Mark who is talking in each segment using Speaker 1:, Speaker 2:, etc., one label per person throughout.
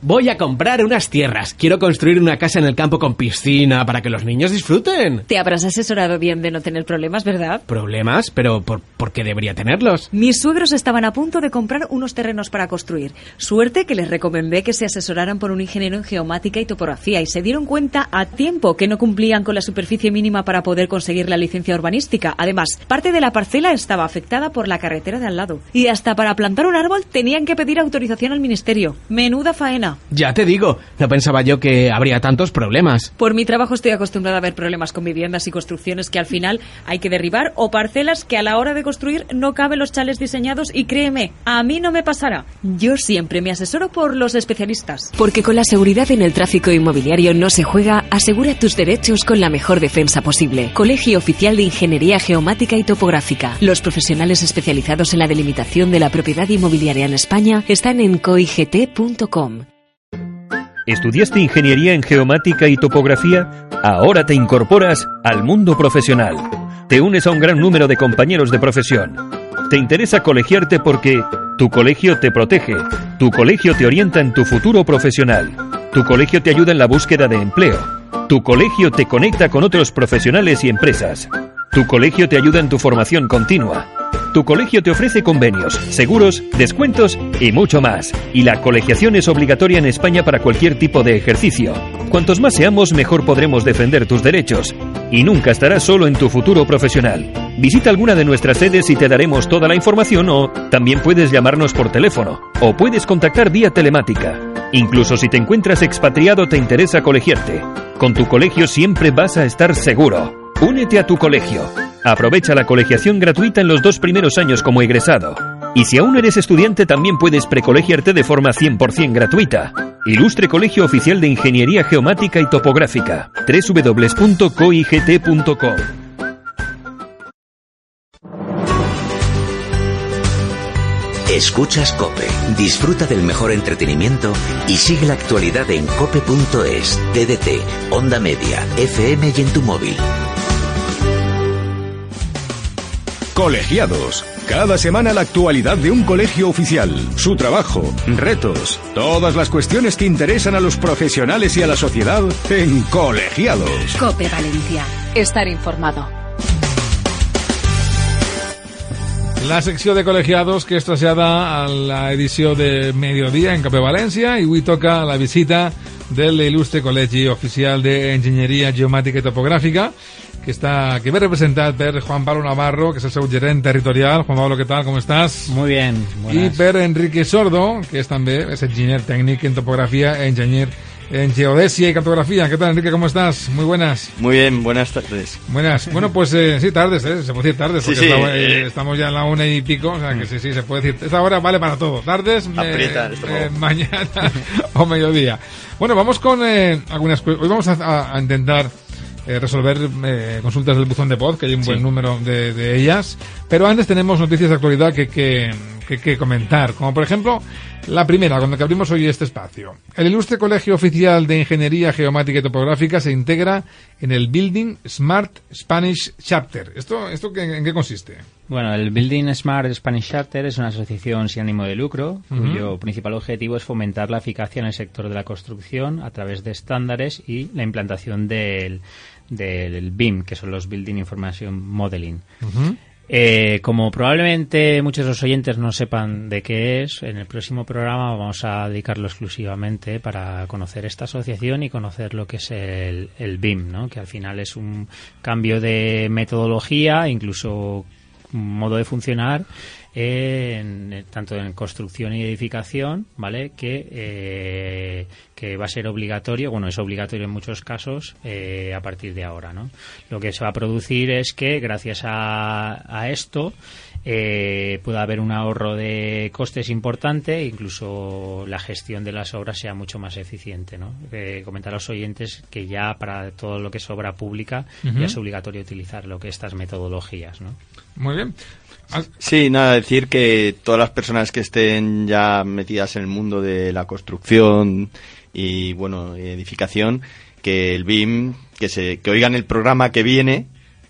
Speaker 1: Voy a comprar unas tierras. Quiero construir una casa en el campo con piscina para que los niños disfruten.
Speaker 2: Te habrás asesorado bien de no tener problemas, ¿verdad?
Speaker 1: ¿Problemas? ¿Pero por qué debería tenerlos?
Speaker 2: Mis suegros estaban a punto de comprar unos terrenos para construir. Suerte que les recomendé que se asesoraran por un ingeniero en geomática y topografía y se dieron cuenta a tiempo que no cumplían con la superficie mínima para poder conseguir la licencia urbanística. Además, parte de la parcela estaba afectada por la carretera de al lado. Y hasta para plantar un árbol tenían que pedir autorización al ministerio. Menuda faena.
Speaker 1: Ya te digo, no pensaba yo que habría tantos problemas.
Speaker 2: Por mi trabajo estoy acostumbrada a ver problemas con viviendas y construcciones que al final hay que derribar o parcelas que a la hora de construir no caben los chales diseñados y créeme, a mí no me pasará. Yo siempre me asesoro por los especialistas.
Speaker 3: Porque con la seguridad en el tráfico inmobiliario no se juega, asegura tus derechos con la mejor defensa posible. Colegio Oficial de Ingeniería Geomática y Topográfica. Los profesionales especializados en la delimitación de la propiedad inmobiliaria en España están en coigt.com.
Speaker 4: ¿Estudiaste ingeniería en geomática y topografía? Ahora te incorporas al mundo profesional. Te unes a un gran número de compañeros de profesión. Te interesa colegiarte porque tu colegio te protege, tu colegio te orienta en tu futuro profesional, tu colegio te ayuda en la búsqueda de empleo, tu colegio te conecta con otros profesionales y empresas, tu colegio te ayuda en tu formación continua. Tu colegio te ofrece convenios, seguros, descuentos y mucho más. Y la colegiación es obligatoria en España para cualquier tipo de ejercicio. Cuantos más seamos, mejor podremos defender tus derechos. Y nunca estarás solo en tu futuro profesional. Visita alguna de nuestras sedes y te daremos toda la información, o también puedes llamarnos por teléfono o puedes contactar vía telemática. Incluso si te encuentras expatriado, te interesa colegiarte. Con tu colegio siempre vas a estar seguro. Únete a tu colegio. Aprovecha la colegiación gratuita en los 2 primeros años como egresado. Y si aún eres estudiante, también puedes precolegiarte de forma 100% gratuita. Ilustre Colegio Oficial de Ingeniería Geomática y Topográfica. www.coigt.com.
Speaker 5: Escuchas COPE. Disfruta del mejor entretenimiento y sigue la actualidad en cope.es, TDT, Onda Media, FM y en tu móvil.
Speaker 6: Colegiados. Cada semana la actualidad de un colegio oficial, su trabajo, retos, todas las cuestiones que interesan a los profesionales y a la sociedad en Colegiados.
Speaker 3: COPE Valencia. Estar informado.
Speaker 7: La secció de col·legiados que es trasllada a la edició de Mediodía en COPE València i avui toca la visita del il·lustre Col·legi Oficial d'Enginyeria Geomàtica i Topogràfica que ve representat per Juan Pablo Navarro, que és el seu gerent territorial. Juan Pablo, ¿qué tal? ¿Cómo estás?
Speaker 8: Muy bien. Buenas.
Speaker 7: Y per Enrique Sordo, que es también engineer técnico en topografía, engineer en geodesia y cartografía. ¿Qué tal, Enrique? ¿Cómo estás? Muy buenas.
Speaker 8: Muy bien, buenas tardes.
Speaker 7: Buenas. Bueno, pues sí, tardes, se puede decir tardes, porque
Speaker 8: sí,
Speaker 7: estamos ya en la 1:00 o sea que sí, se puede decir. Esta hora vale para todo. Tardes, mañana o mediodía. Bueno, vamos con algunas cosas. Hoy vamos a intentar resolver consultas del buzón de voz, que hay un buen número de ellas, pero antes tenemos noticias de actualidad que comentar, como por ejemplo la primera, con la que abrimos hoy este espacio. El ilustre Colegio Oficial de Ingeniería Geomática y Topográfica se integra en el Building Smart Spanish Chapter. ¿Esto en qué consiste?
Speaker 8: Bueno, el Building Smart Spanish Chapter es una asociación sin ánimo de lucro, cuyo principal objetivo es fomentar la eficacia en el sector de la construcción a través de estándares y la implantación del BIM, que son los Building Information Modeling. Como probablemente muchos de los oyentes no sepan de qué es, en el próximo programa vamos a dedicarlo exclusivamente para conocer esta asociación y conocer lo que es el BIM, ¿no? Que al final es un cambio de metodología, incluso un modo de funcionar, tanto en construcción y edificación, ¿vale? Que va a ser obligatorio, bueno, es obligatorio en muchos casos a partir de ahora, ¿no? Lo que se va a producir es que gracias a esto pueda haber un ahorro de costes importante, incluso la gestión de las obras sea mucho más eficiente, ¿no? Comentar a los oyentes que ya para todo lo que es obra pública ya es obligatorio utilizar lo que estas metodologías, ¿no?
Speaker 7: Muy bien.
Speaker 8: Sí, nada, decir que todas las personas que estén ya metidas en el mundo de la construcción y, bueno, edificación, que el BIM, que oigan el programa que viene,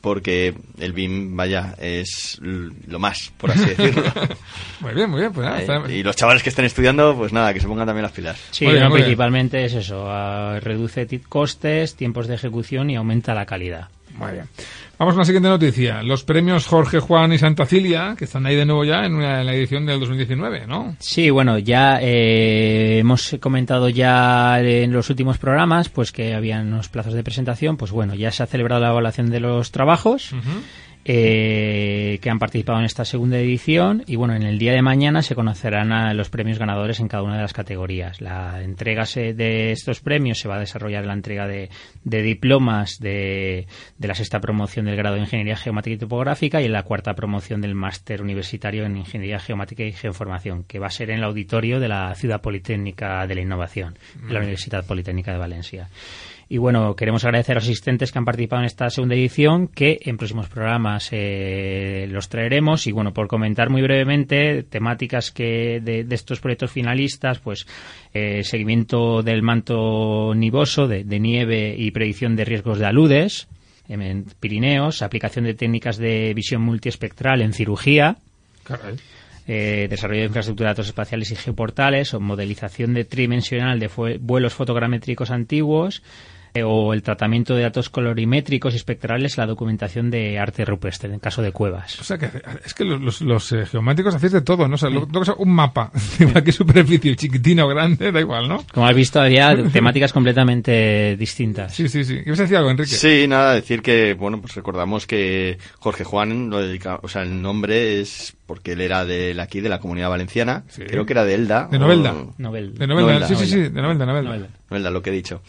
Speaker 9: porque el BIM, vaya, es lo más, por así decirlo.
Speaker 7: Muy bien, pues nada.
Speaker 9: Y los chavales que estén estudiando, pues nada, que se pongan también las pilas.
Speaker 8: Sí, principalmente es eso, reduce costes, tiempos de ejecución y aumenta la calidad.
Speaker 7: Muy bien. Vamos con la siguiente noticia. Los premios Jorge, Juan y Santa Cilia, que están ahí de nuevo ya en la edición del 2019, ¿no?
Speaker 8: Sí, bueno, ya hemos comentado ya en los últimos programas pues que habían unos plazos de presentación. Pues bueno, ya se ha celebrado la evaluación de los trabajos. Que han participado en esta segunda edición, y bueno, en el día de mañana se conocerán los premios ganadores en cada una de las categorías. La entrega de estos premios se va a desarrollar en la entrega de diplomas de la sexta promoción del grado de Ingeniería Geomática y Topográfica y en la cuarta promoción del máster universitario en Ingeniería Geomática y Geoinformación, que va a ser en el auditorio de la Ciudad Politécnica de la Innovación, de la Universidad Politécnica de Valencia. Y bueno, queremos agradecer a los asistentes que han participado en esta segunda edición, que en próximos programas los traeremos. Y bueno, por comentar muy brevemente temáticas que de estos proyectos finalistas, pues seguimiento del manto nivoso de nieve y predicción de riesgos de aludes en Pirineos, aplicación de técnicas de visión multiespectral en cirugía.
Speaker 7: Caray.
Speaker 8: Desarrollo de infraestructura de datos espaciales y geoportales, o modelización tridimensional de vuelos fotogramétricos antiguos, o el tratamiento de datos colorimétricos y espectrales, la documentación de arte rupestre, en caso de cuevas.
Speaker 7: O sea, que es que los geomáticos hacéis de todo, ¿no? O sea, un mapa, igual que superficie, chiquitina o grande, da igual, ¿no?
Speaker 8: Como has visto, había temáticas completamente distintas.
Speaker 7: Sí. ¿Ibas a decir algo, Enrique?
Speaker 9: Sí, nada, decir que, bueno, pues recordamos que Jorge Juan lo dedica, o sea, el nombre es porque él era de aquí, de la Comunidad Valenciana, sí. Creo que era de Elda.
Speaker 7: De Novelda.
Speaker 8: De
Speaker 7: Novelda, sí, de Novelda.
Speaker 9: Novelda, lo que he dicho.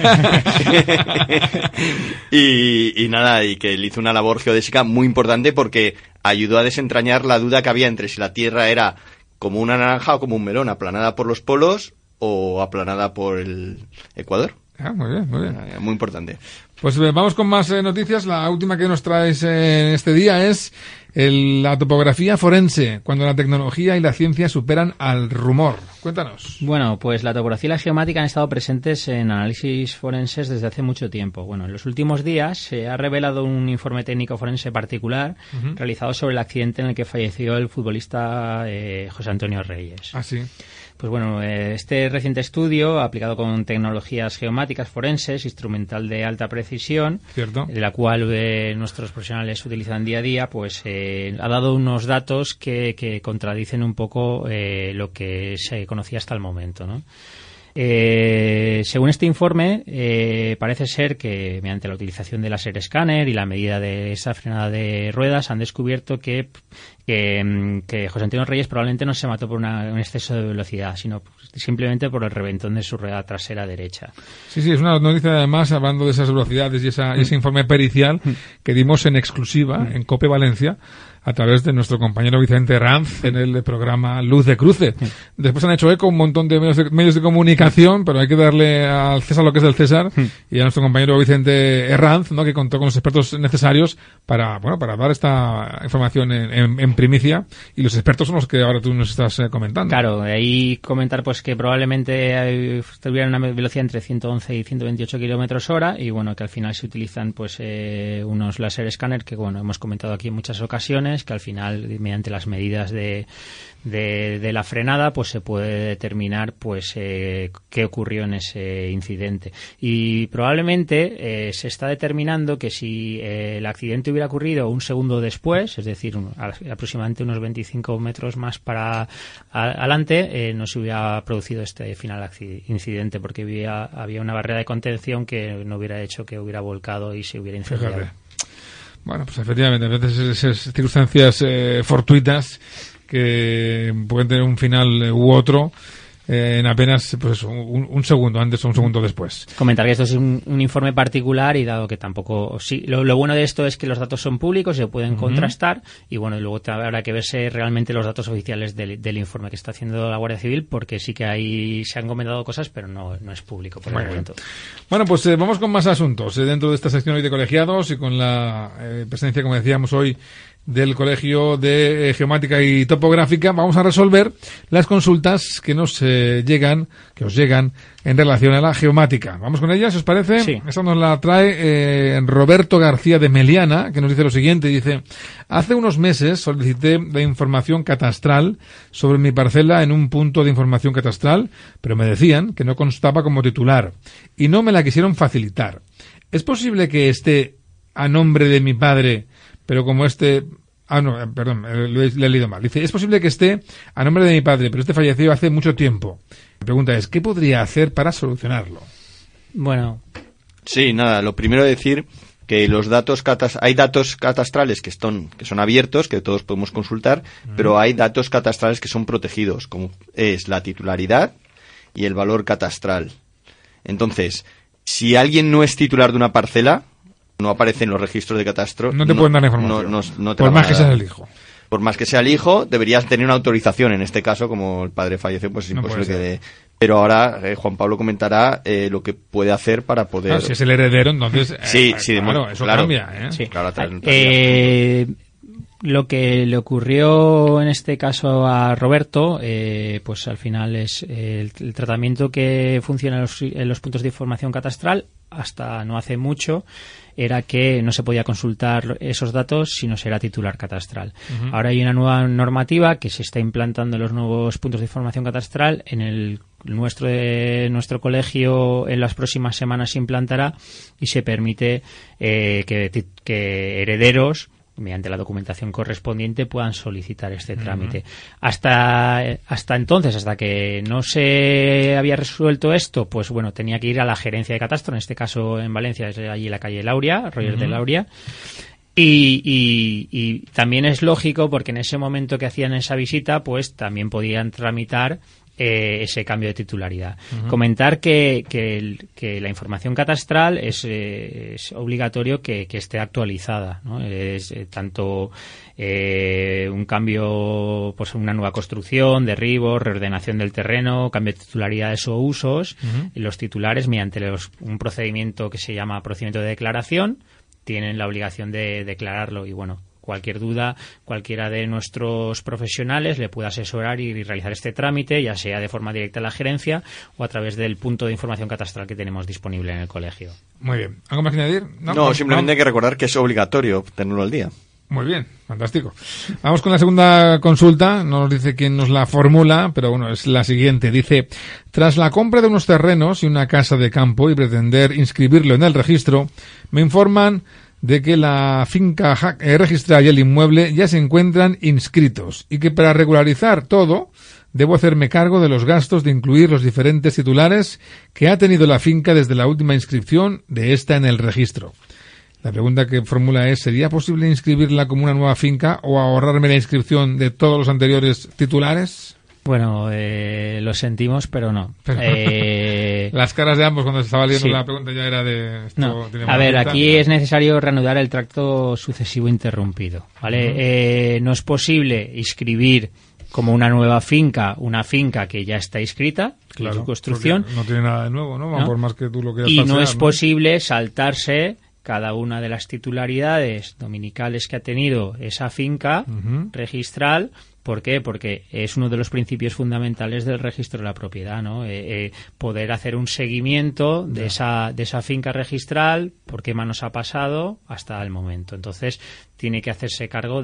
Speaker 9: y nada, y que él hizo una labor geodésica muy importante porque ayudó a desentrañar la duda que había entre si la Tierra era como una naranja o como un melón, aplanada por los polos o aplanada por el Ecuador.
Speaker 7: Muy bien.
Speaker 9: Muy importante.
Speaker 7: Pues vamos con más noticias. La última que nos traes en este día es la topografía forense, cuando la tecnología y la ciencia superan al rumor. Cuéntanos.
Speaker 8: Bueno, pues la topografía y la geomática han estado presentes en análisis forenses desde hace mucho tiempo. Bueno, en los últimos días se ha revelado un informe técnico forense particular realizado sobre el accidente en el que falleció el futbolista José Antonio Reyes.
Speaker 7: Ah, sí.
Speaker 8: Pues bueno, este reciente estudio, aplicado con tecnologías geomáticas forenses, instrumental de alta precisión,
Speaker 7: ¿cierto?,
Speaker 8: de la cual nuestros profesionales utilizan día a día, pues ha dado unos datos que contradicen un poco lo que se conocía hasta el momento, ¿no? Según este informe, parece ser que mediante la utilización del láser escáner y la medida de esa frenada de ruedas han descubierto que José Antonio Reyes probablemente no se mató por un exceso de velocidad, sino simplemente por el reventón de su rueda trasera derecha.
Speaker 7: Sí, es una noticia, además, hablando de esas velocidades y ese informe pericial que dimos en exclusiva en COPE Valencia a través de nuestro compañero Vicente Ranz en el programa Luz de Cruce. Después han hecho eco un montón de medios de comunicación, pero hay que darle al César lo que es del César, y a nuestro compañero Vicente Ranz, ¿no?, que contó con los expertos necesarios para dar esta información en primicia, y los expertos son los que ahora tú nos estás comentando.
Speaker 8: Claro, ahí comentar pues que probablemente tuviera una velocidad entre 111 y 128 kilómetros hora, y bueno, que al final se utilizan pues unos láser escáner que, bueno, hemos comentado aquí en muchas ocasiones, que al final, mediante las medidas de la frenada, pues se puede determinar pues qué ocurrió en ese incidente. Y probablemente se está determinando que si el accidente hubiera ocurrido un segundo después, es decir, aproximadamente unos 25 metros más para adelante, no se hubiera producido este final incidente, porque había una barrera de contención que no hubiera hecho que hubiera volcado y se hubiera incendiado.
Speaker 7: Fíjate. Bueno, pues efectivamente, a veces esas circunstancias fortuitas que pueden tener un final u otro en apenas pues un segundo antes o un segundo después.
Speaker 8: Comentar que esto es un informe particular, y dado que tampoco... Sí, lo bueno de esto es que los datos son públicos, se pueden contrastar, y bueno, y luego habrá que verse realmente los datos oficiales del informe que está haciendo la Guardia Civil, porque sí que ahí se han comentado cosas, pero no es público por el momento.
Speaker 7: Bueno, pues vamos con más asuntos dentro de esta sección hoy de colegiados, y con la presencia, como decíamos hoy, del Colegio de Geomática y Topográfica, vamos a resolver las consultas que os llegan en relación a la geomática. Vamos con ellas, ¿os parece?
Speaker 8: Sí.
Speaker 7: Esta nos la trae Roberto García de Meliana, que nos dice lo siguiente, dice: hace unos meses solicité la información catastral sobre mi parcela en un punto de información catastral, pero me decían que no constaba como titular y no me la quisieron facilitar. ¿Es posible que esté a nombre de mi padre, pero como le he leído mal? Dice, es posible que esté a nombre de mi padre, pero este falleció hace mucho tiempo. La pregunta es, ¿qué podría hacer para solucionarlo?
Speaker 8: Bueno.
Speaker 9: Sí, nada, lo primero decir que los datos hay datos catastrales que son abiertos, que todos podemos consultar, pero hay datos catastrales que son protegidos, como es la titularidad y el valor catastral. Entonces, si alguien no es titular de una parcela, no aparece en los registros de catastro.
Speaker 7: No te pueden dar información.
Speaker 9: No te
Speaker 7: por más que sea el hijo.
Speaker 9: Por más que sea el hijo, deberías tener una autorización. En este caso, como el padre falleció, pues es imposible que dé. Pero ahora Juan Pablo comentará lo que puede hacer para poder...
Speaker 7: Claro, si es el heredero, entonces...
Speaker 9: claro,
Speaker 7: eso cambia, ¿eh?
Speaker 8: Sí.
Speaker 9: Claro,
Speaker 8: lo que le ocurrió en este caso a Roberto, pues al final es el tratamiento que funciona en los puntos de información catastral. Hasta no hace mucho era que no se podía consultar esos datos si no se era titular catastral. Uh-huh. Ahora hay una nueva normativa que se está implantando en los nuevos puntos de información catastral. En el nuestro colegio en las próximas semanas se implantará y se permite que herederos, mediante la documentación correspondiente, puedan solicitar este trámite. Hasta entonces, hasta que no se había resuelto esto, pues bueno, tenía que ir a la gerencia de catastro, en este caso en Valencia, es allí la calle Lauria, Roger de Lauria. Y también es lógico, porque en ese momento que hacían esa visita, pues también podían tramitar ese cambio de titularidad. Uh-huh. Comentar que la información catastral es obligatorio que esté actualizada, ¿no? Es tanto un cambio, pues una nueva construcción, derribo, reordenación del terreno, cambio de titularidades o usos. Uh-huh. Y los titulares, mediante un procedimiento que se llama procedimiento de declaración, tienen la obligación de declararlo. Y bueno, cualquier duda, cualquiera de nuestros profesionales le puede asesorar y realizar este trámite, ya sea de forma directa a la gerencia o a través del punto de información catastral que tenemos disponible en el colegio.
Speaker 7: Muy bien. ¿Algo más que añadir?
Speaker 9: No, simplemente hay que recordar que es obligatorio tenerlo al día.
Speaker 7: Muy bien, fantástico. Vamos con la segunda consulta. No nos dice quién nos la formula, pero bueno, es la siguiente. Dice, tras la compra de unos terrenos y una casa de campo y pretender inscribirlo en el registro, me informan de que la finca registrada y el inmueble ya se encuentran inscritos y que para regularizar todo debo hacerme cargo de los gastos de incluir los diferentes titulares que ha tenido la finca desde la última inscripción de esta en el registro. La pregunta que formula es, ¿sería posible inscribirla como una nueva finca o ahorrarme la inscripción de todos los anteriores titulares?
Speaker 8: Bueno, lo sentimos, pero no.
Speaker 7: Las caras de ambos cuando se estaba leyendo
Speaker 8: sí.
Speaker 7: La pregunta ya era de... Esto
Speaker 8: no. A ver, aquí es necesario reanudar el tracto sucesivo interrumpido, ¿vale? Uh-huh. No es posible inscribir como una nueva finca, una finca que ya está inscrita, claro, su construcción.
Speaker 7: No tiene nada de nuevo, ¿no? Por más que tú lo quieras
Speaker 8: y
Speaker 7: falsear,
Speaker 8: no es posible saltarse cada una de las titularidades dominicales que ha tenido esa finca registral. ¿Por qué? Porque es uno de los principios fundamentales del registro de la propiedad, ¿no? Poder hacer un seguimiento de esa finca registral, por qué manos ha pasado hasta el momento. Entonces, tiene que hacerse cargo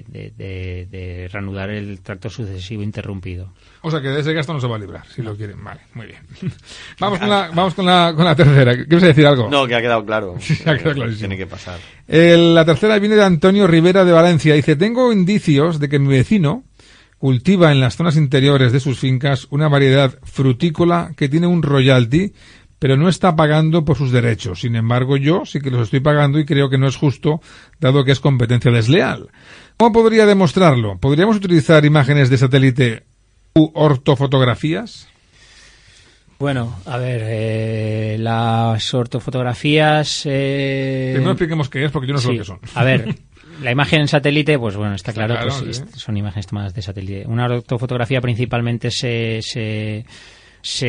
Speaker 8: de reanudar el tracto sucesivo interrumpido.
Speaker 7: O sea que de ese gasto no se va a librar, si lo quieren. Vale, muy bien. Vamos con la tercera. ¿Quieres decir algo?
Speaker 9: No, que ha quedado claro.
Speaker 7: Ha quedado clarísimo.
Speaker 9: Tiene que pasar.
Speaker 7: La tercera viene de Antonio Rivera de Valencia. Dice, tengo indicios de que mi vecino cultiva en las zonas interiores de sus fincas una variedad frutícola que tiene un royalty, pero no está pagando por sus derechos. Sin embargo, yo sí que los estoy pagando y creo que no es justo, dado que es competencia desleal. ¿Cómo podría demostrarlo? ¿Podríamos utilizar imágenes de satélite u ortofotografías?
Speaker 8: Bueno, a ver, las ortofotografías...
Speaker 7: no expliquemos qué es, porque yo no sé lo que son.
Speaker 8: A ver, la imagen en satélite, pues bueno, está claro, pues son imágenes tomadas de satélite. Una ortofotografía principalmente se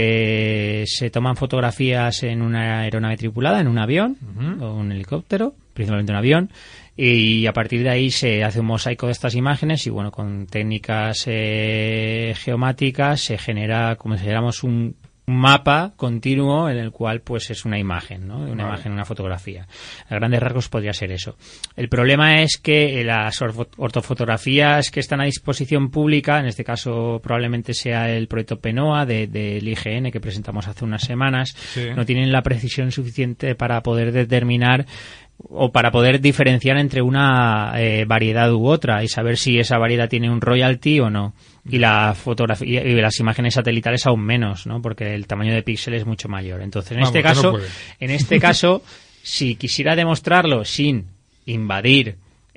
Speaker 8: toman fotografías en una aeronave tripulada, en un avión o un helicóptero, principalmente un avión, y a partir de ahí se hace un mosaico de estas imágenes y bueno, con técnicas geomáticas se genera, como si dijéramos, un mapa continuo en el cual pues es una imagen, ¿no? Una imagen, una fotografía. A grandes rasgos podría ser eso. El problema es que las ortofotografías que están a disposición pública, en este caso probablemente sea el proyecto PENOA del IGN que presentamos hace unas semanas, no tienen la precisión suficiente para poder determinar o para poder diferenciar entre una variedad u otra y saber si esa variedad tiene un royalty o no. Y la fotografía y las imágenes satelitales aún menos, ¿no? Porque el tamaño de píxel es mucho mayor. Entonces, en este caso, si quisiera demostrarlo sin invadir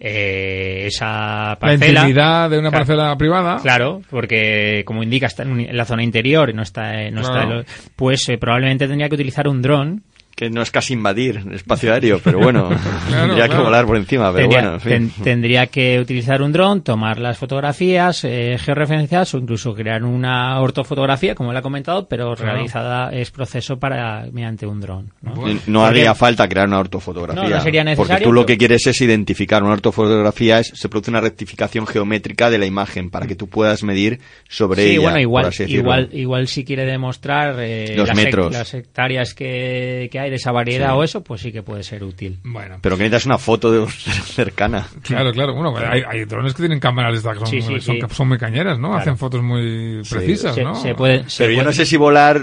Speaker 8: esa parcela,
Speaker 7: la intimidad de una parcela privada,
Speaker 8: claro, porque como indica está en la zona interior y no está, pues probablemente tendría que utilizar un dron.
Speaker 9: Que no es casi invadir el espacio aéreo, pero bueno, tendría que volar por encima, pero bueno, en fin.
Speaker 8: Tendría que utilizar un dron, tomar las fotografías georreferenciadas o incluso crear una ortofotografía, como le he comentado, pero realizada es proceso mediante un dron, ¿no?
Speaker 9: No haría falta crear una ortofotografía.
Speaker 8: No sería necesario.
Speaker 9: Porque tú lo que quieres es identificar una ortofotografía, se produce una rectificación geométrica de la imagen para que tú puedas medir sobre ella.
Speaker 8: Bueno, igual si quiere demostrar
Speaker 9: los metros,
Speaker 8: las hectáreas que hay de esa variedad o eso, pues sí que puede ser útil.
Speaker 7: Bueno.
Speaker 9: Pero que necesitas una foto cercana.
Speaker 7: Claro. Bueno, hay drones que tienen cámaras que son muy cañeras, ¿no? Claro. Hacen fotos muy precisas, ¿no?
Speaker 9: Pero yo no sé si volar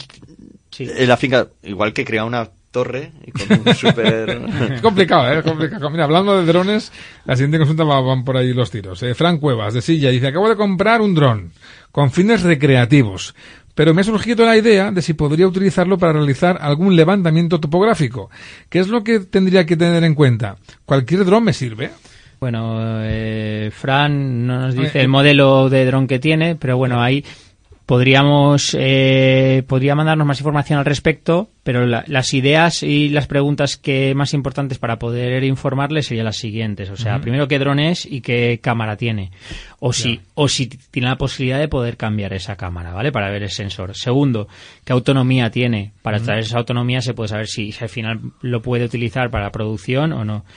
Speaker 9: en la finca, igual que crear una torre y con un super...
Speaker 7: Es complicado, es complicado. Mira, hablando de drones, la siguiente consulta van por ahí los tiros. Fran Cuevas, de Silla, dice: acabo de comprar un dron con fines recreativos, pero me ha surgido la idea de si podría utilizarlo para realizar algún levantamiento topográfico. ¿Qué es lo que tendría que tener en cuenta? ¿Cualquier dron me sirve?
Speaker 8: Bueno, Fran no nos dice el modelo de dron que tiene, pero bueno, ahí podría mandarnos más información al respecto, pero las ideas y las preguntas más importantes para poder informarle serían las siguientes. O sea, primero, ¿qué dron es y qué cámara tiene? O si tiene la posibilidad de poder cambiar esa cámara, ¿vale? Para ver el sensor. Segundo, ¿qué autonomía tiene? Para traer esa autonomía se puede saber si al final lo puede utilizar para producción o no.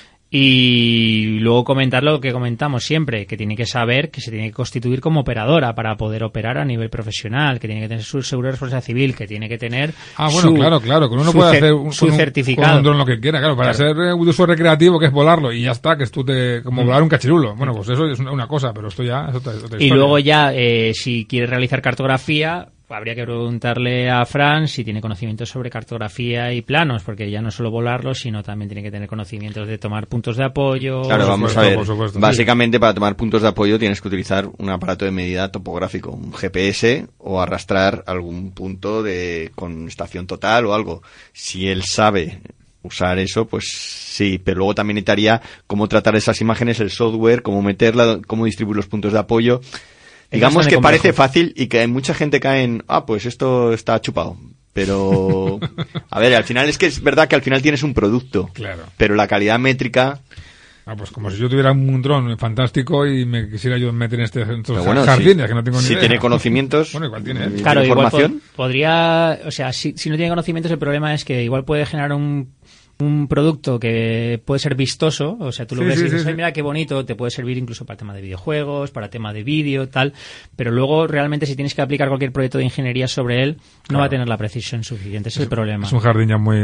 Speaker 8: Y luego comentar lo que comentamos siempre, que tiene que saber que se tiene que constituir como operadora para poder operar a nivel profesional, que tiene que tener su seguro de responsabilidad civil, que tiene que tener
Speaker 7: claro, que uno puede hacer
Speaker 8: su certificado.
Speaker 7: Con un dron lo que quiera, claro, para ser de uso recreativo, que es volarlo, y ya está, que es como volar un cachirulo. Bueno, pues eso es una cosa, pero esto ya es otra historia.
Speaker 8: Y luego ya, si quiere realizar cartografía, habría que preguntarle a Fran si tiene conocimientos sobre cartografía y planos, porque ya no solo volarlo, sino también tiene que tener conocimientos de tomar puntos de apoyo.
Speaker 9: Claro, vamos a ver. Básicamente, para tomar puntos de apoyo tienes que utilizar un aparato de medida topográfico, un GPS, o arrastrar algún punto con estación total o algo. Si él sabe usar eso, pues sí, pero luego también necesitaría cómo tratar esas imágenes, el software, cómo meterla, cómo distribuir los puntos de apoyo. Digamos que parece fácil y que mucha gente cae en, pues esto está chupado. Pero, a ver, al final es verdad que al final tienes un producto.
Speaker 7: Claro.
Speaker 9: Pero la calidad métrica...
Speaker 7: pues como si yo tuviera un dron fantástico y me quisiera yo meter en estos jardines, que no tengo ni idea.
Speaker 9: Si tiene conocimientos...
Speaker 7: Bueno, igual tiene.
Speaker 8: Claro, información. Igual podría... O sea, si no tiene conocimientos, el problema es que igual puede generar un producto que puede ser vistoso, o sea, tú lo ves y dices, mira qué bonito, te puede servir incluso para el tema de videojuegos, para el tema de vídeo, tal, pero luego realmente si tienes que aplicar cualquier proyecto de ingeniería sobre él, no va a tener la precisión suficiente, ese es el problema.
Speaker 7: Es un jardín ya muy...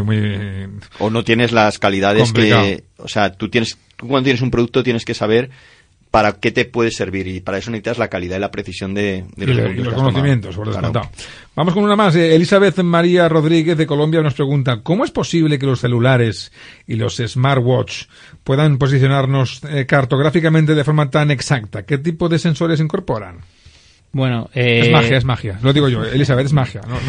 Speaker 9: O no tienes las calidades complicado. O sea, tú cuando tienes un producto tienes que saber para qué te puede servir, y para eso necesitas la calidad y la precisión de
Speaker 7: los conocimientos, por descontado. Vamos con una más. Elizabeth María Rodríguez de Colombia nos pregunta: ¿cómo es posible que los celulares y los smartwatch puedan posicionarnos cartográficamente de forma tan exacta? ¿Qué tipo de sensores incorporan?
Speaker 8: Bueno,
Speaker 7: es magia. Lo digo yo, Elizabeth, es magia. No.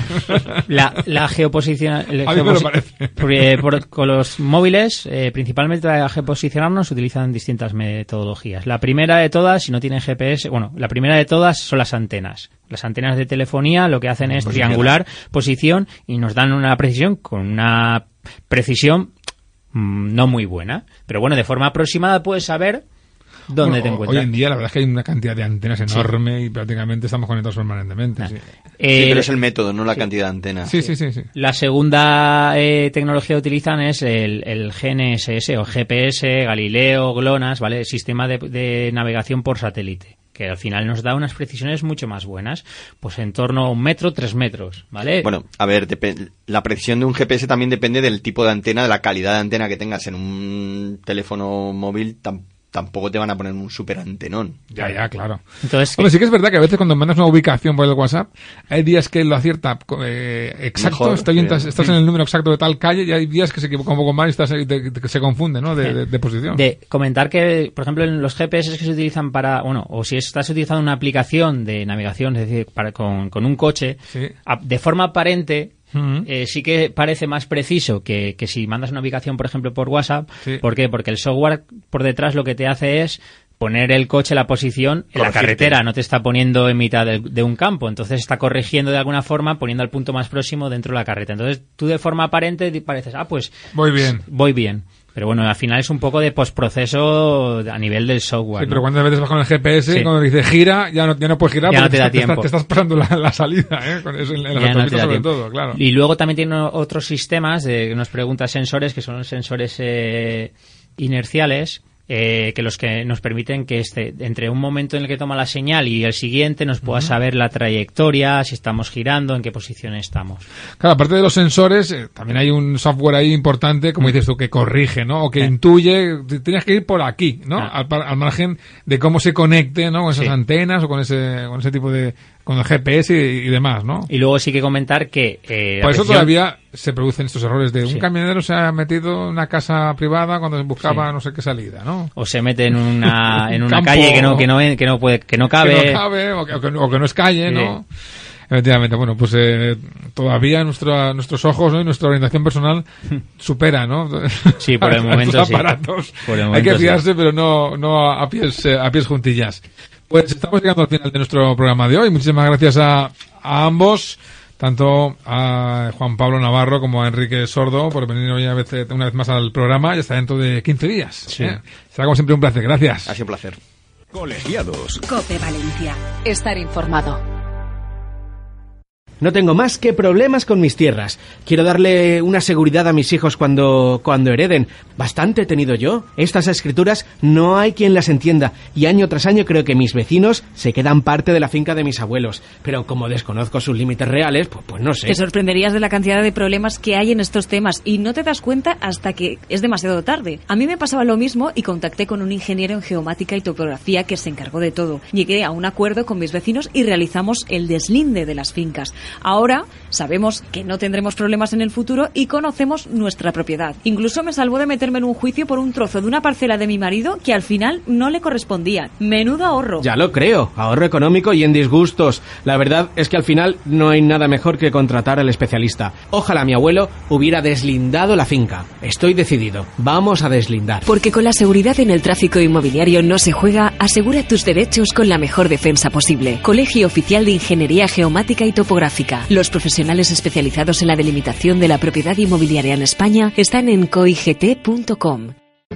Speaker 8: La geoposición...
Speaker 7: A mí me lo parece.
Speaker 8: Con los móviles, principalmente para geoposicionarnos, se utilizan distintas metodologías. La primera de todas, si no tienen GPS... Bueno, la primera de todas son las antenas. Las antenas de telefonía lo que hacen es triangular posición y nos dan una precisión no muy buena. Pero bueno, de forma aproximada puedes saber dónde te encuentras.
Speaker 7: Hoy en día la verdad es que hay una cantidad de antenas enorme y prácticamente estamos conectados permanentemente. Sí.
Speaker 9: Pero es el método, no la cantidad de antenas.
Speaker 7: Sí.
Speaker 8: La segunda tecnología que utilizan es el GNSS o GPS, Galileo, GLONASS, ¿vale? Sistema de navegación por satélite, que al final nos da unas precisiones mucho más buenas, pues en torno a 1 metro, 3 metros, ¿vale?
Speaker 9: Bueno, a ver, la precisión de un GPS también depende del tipo de antena, de la calidad de antena que tengas. En un teléfono móvil tampoco te van a poner un super antenón.
Speaker 7: Ya, claro.
Speaker 8: Entonces,
Speaker 7: bueno, sí que es verdad que a veces cuando mandas una ubicación por el WhatsApp, hay días que lo acierta exacto, mejor, estás en el número exacto de tal calle, y hay días que se equivoca un poco más y se confunde, ¿no? De posición.
Speaker 8: De comentar que, por ejemplo, en los GPS que se utilizan o si estás utilizando una aplicación de navegación, es decir, con un coche, de forma aparente, sí que parece más preciso que si mandas una ubicación, por ejemplo, por WhatsApp. Sí. ¿Por qué? Porque el software por detrás lo que te hace es poner el coche, la posición en la carretera, no te está poniendo en mitad de un campo, entonces está corrigiendo de alguna forma, poniendo el punto más próximo dentro de la carretera. Entonces tú de forma aparente pareces, pues voy bien. Pero bueno, al final es un poco de postproceso a nivel del software. Sí,
Speaker 7: pero cuántas veces vas con el GPS, cuando dice gira, ya no puedes girar,
Speaker 8: ya
Speaker 7: porque
Speaker 8: no te da tiempo.
Speaker 7: Te estás pasando la salida, con eso, en las autopistas sobre todo, claro.
Speaker 8: Y luego también tiene otros sistemas, nos pregunta sensores, que son los sensores inerciales, que nos permiten que entre un momento en el que toma la señal y el siguiente nos pueda saber la trayectoria, si estamos girando, en qué posición estamos.
Speaker 7: Claro, aparte de los sensores, también hay un software ahí importante, como dices tú, que corrige, ¿no? O que intuye, tienes que ir por aquí, ¿no? Al margen de cómo se conecte, ¿no? Con esas antenas o con ese tipo de... con el GPS y demás, ¿no?
Speaker 8: Y luego sí que comentar que...
Speaker 7: por eso todavía se producen estos errores de un camionero se ha metido en una casa privada cuando buscaba no sé qué salida, ¿no?
Speaker 8: O se mete en una calle que no cabe
Speaker 7: o que no es calle, ¿no? Efectivamente, bueno, pues todavía nuestros ojos, ¿no? Y nuestra orientación personal supera, ¿no?
Speaker 8: Sí, por el momento
Speaker 7: estos aparatos.
Speaker 8: Por el momento,
Speaker 7: hay que fiarse, pero no a pies juntillas. Pues estamos llegando al final de nuestro programa de hoy. Muchísimas gracias a ambos, tanto a Juan Pablo Navarro como a Enrique Sordo, por venir hoy una vez más al programa, y hasta dentro de 15 días. Sí. Será como siempre un placer. Gracias.
Speaker 9: Ha sido un placer.
Speaker 6: Colegiados.
Speaker 3: COPE Valencia. Estar informado.
Speaker 1: No tengo más que problemas con mis tierras. Quiero darle una seguridad a mis hijos cuando hereden. Bastante he tenido yo. Estas escrituras no hay quien las entienda. Y año tras año creo que mis vecinos se quedan parte de la finca de mis abuelos. Pero como desconozco sus límites reales, pues no sé.
Speaker 2: Te sorprenderías de la cantidad de problemas que hay en estos temas. Y no te das cuenta hasta que es demasiado tarde. A mí me pasaba lo mismo y contacté con un ingeniero en geomática y topografía que se encargó de todo. Llegué a un acuerdo con mis vecinos y realizamos el deslinde de las fincas. Ahora sabemos que no tendremos problemas en el futuro y conocemos nuestra propiedad. Incluso me salvó de meterme en un juicio por un trozo de una parcela de mi marido que al final no le correspondía. Menudo ahorro.
Speaker 1: Ya lo creo, ahorro económico y en disgustos. La verdad es que al final no hay nada mejor que contratar al especialista. Ojalá mi abuelo hubiera deslindado la finca. Estoy decidido, vamos a deslindar.
Speaker 3: Porque con la seguridad en el tráfico inmobiliario no se juega, asegura tus derechos con la mejor defensa posible. Colegio Oficial de Ingeniería Geomática y Topográfica. Los profesionales especializados en la delimitación de la propiedad inmobiliaria en España están en coigt.com.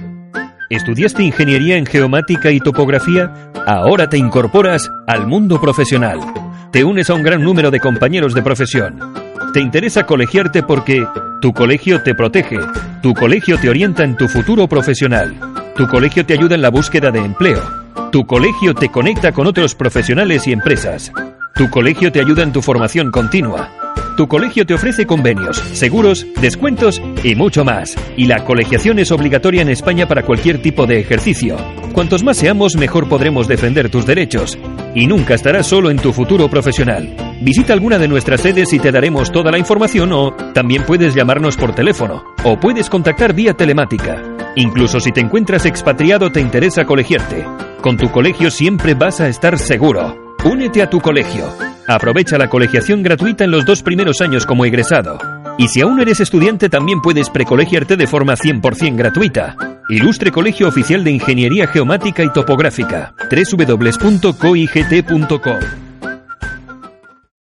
Speaker 4: ¿Estudiaste ingeniería en geomática y topografía? Ahora te incorporas al mundo profesional. Te unes a un gran número de compañeros de profesión. Te interesa colegiarte porque tu colegio te protege, tu colegio te orienta en tu futuro profesional, tu colegio te ayuda en la búsqueda de empleo, tu colegio te conecta con otros profesionales y empresas. Tu colegio te ayuda en tu formación continua. Tu colegio te ofrece convenios, seguros, descuentos y mucho más. Y la colegiación es obligatoria en España para cualquier tipo de ejercicio. Cuantos más seamos, mejor podremos defender tus derechos. Y nunca estarás solo en tu futuro profesional. Visita alguna de nuestras sedes y te daremos toda la información, o también puedes llamarnos por teléfono o puedes contactar vía telemática. Incluso si te encuentras expatriado, te interesa colegiarte. Con tu colegio siempre vas a estar seguro. Únete a tu colegio. Aprovecha la colegiación gratuita en los 2 primeros años como egresado. Y si aún eres estudiante, también puedes precolegiarte de forma 100% gratuita. Ilustre Colegio Oficial de Ingeniería Geomática y Topográfica. www.coigt.com